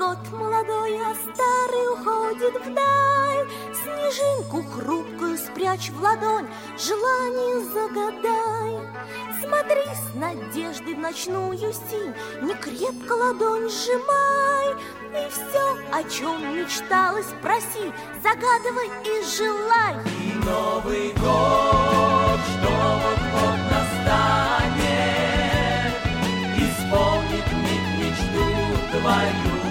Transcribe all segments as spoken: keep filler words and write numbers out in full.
год молодой, а старый уходит вдаль. Снежинку хрупкую спрячь в ладонь, желание загадай. Смотри с надеждой в ночную синь, не крепко ладонь сжимай. И все, о чем мечталось, проси, загадывай и желай. И Новый год, что вот-вот настанет, исполнит миг мечту твою.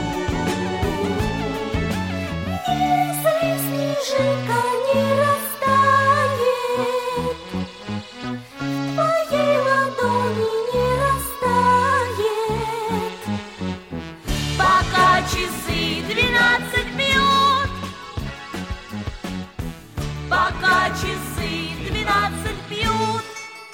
Если снежинка не растает, в твоей ладони не растает, Пока часы двенадцать бьют, пока часы двенадцать бьют.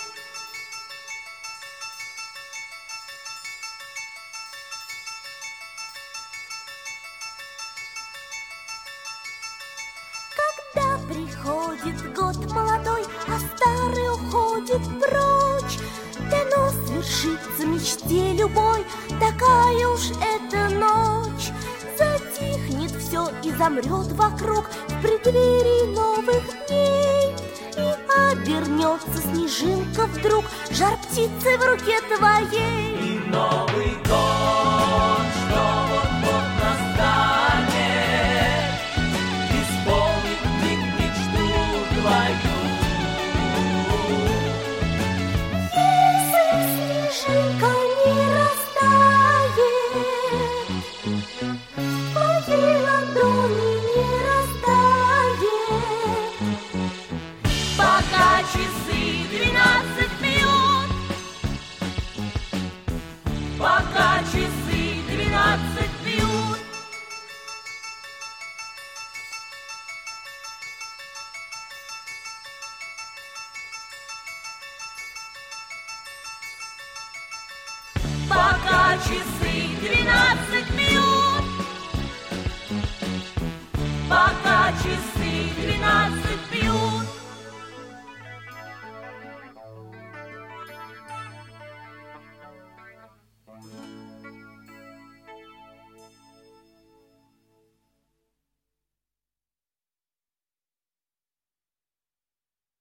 когда приходит год молодой, а старый уходит прочь. Дано свершится мечте любой, такая уж эта ночь. Затихнет все и замрет вокруг в преддверии новых дней. И обернется снежинка вдруг жар птицы в руке твоей. И Новый год,